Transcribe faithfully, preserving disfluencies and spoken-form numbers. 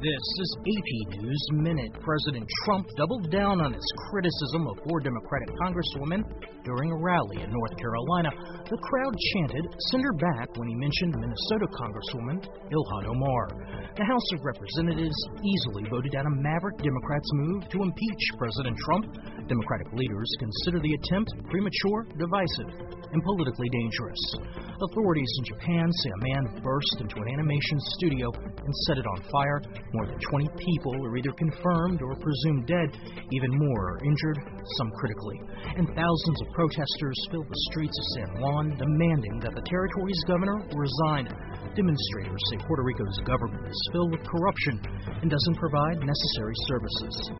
This is A P News Minute. President Trump doubled down on his criticism of four Democratic congresswomen during a rally in North Carolina. The crowd chanted, "Send her back," when he mentioned Minnesota Congresswoman Ilhan Omar. The House of Representatives easily voted down a maverick Democrats' move to impeach President Trump. Democratic leaders consider the attempt premature, divisive, and politically dangerous. Authorities in Japan say a man burst into an animation studio and set it on fire. More than twenty people are either confirmed or presumed dead. Even more are injured, some critically. And thousands of protesters filled the streets of San Juan, demanding that the territory's governor resign. Demonstrators say Puerto Rico's government is filled with corruption and doesn't provide necessary services.